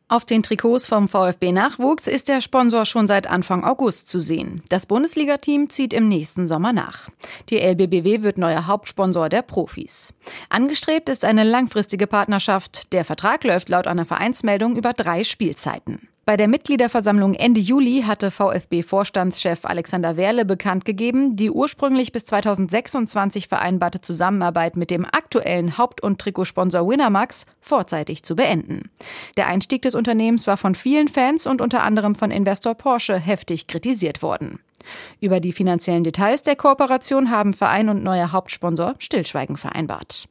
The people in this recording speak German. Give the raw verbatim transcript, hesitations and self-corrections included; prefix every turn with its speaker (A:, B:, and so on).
A: Auf den Trikots vom VfB-Nachwuchs ist der Sponsor schon seit Anfang August zu sehen. Das Bundesliga-Team zieht im nächsten Sommer nach. Die L B B W wird neuer Hauptsponsor der Profis. Angestrebt ist eine langfristige Partnerschaft. Der Vertrag läuft laut einer Vereinsmeldung über drei Spielzeiten. Bei der Mitgliederversammlung Ende Juli hatte VfB-Vorstandschef Alexander Werle bekannt gegeben, die ursprünglich bis zweitausendsechsundzwanzig vereinbarte Zusammenarbeit mit dem aktuellen Haupt- und Trikotsponsor Winamax vorzeitig zu beenden. Der Einstieg des Unternehmens war von vielen Fans und unter anderem von Investor Porsche heftig kritisiert worden. Über die finanziellen Details der Kooperation haben Verein und neuer Hauptsponsor Stillschweigen vereinbart.